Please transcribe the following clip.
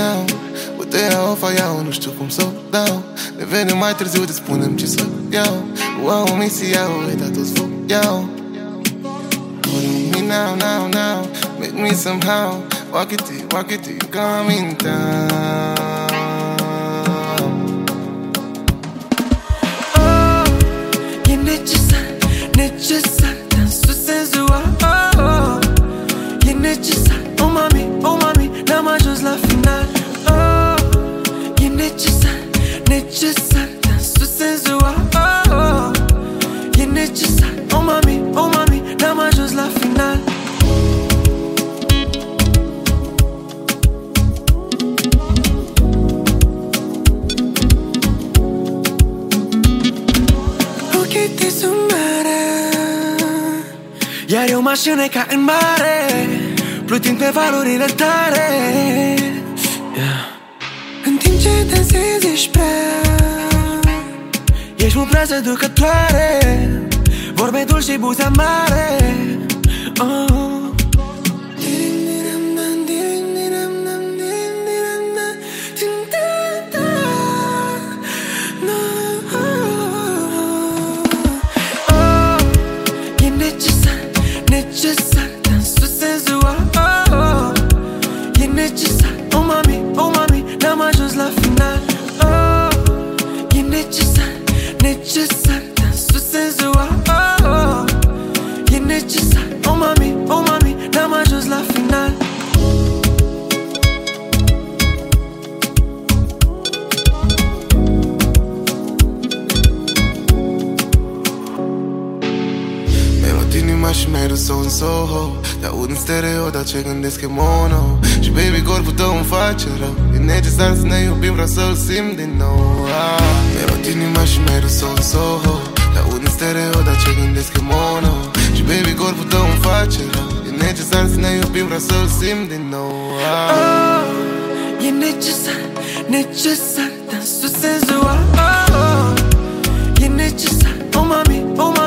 now. Uite iau, fa iau, nu știu cum să o dau. Ne venim mai târziu, te spunem ce să iau. Wow, misia, uita toți foc iau. Hold on me now, now, now. Make me somehow walk it till you come in town. Oh, e necesar, necesar dansul senzual. Oh, e necesar, oh mami, n-am ajuns la final. Oh, e necesar, necesar dansul senzual. Oh, e necesar, oh mami, n-am ajuns la final. Ochii sunt mare, iar eu mașină ca în mare, plutind pe valurile tare. În timp ce dansezi ești prea, ești mult prea seducătoare, vorbe dulci și buze amare. Oh. Necesar, dansul senzual. Oh, e necesar, oh mami, n-am ajuns la final. Oh, e necesar, necesar dansul senzual. Oh, e necesar, oh mami, n-am ajuns la final. Inima și mi-ai râs-o în Soho. Te aud în stereo, dar ce gândesc e mono. Și baby, corpul tău îmi face rău. E necesar să ne iubim, vreau să-l simt din nou. Mi-ai luat inima și mi-ai râs-o în Soho. Te aud în stereo, dar ce gândesc e mono. Și baby, corpul tău îmi face rău. E necesar să ne iubim, vreau să-l simt din nou. Oh, e necesar, necesar dansul senzual. Oh, e necesar, oh mami,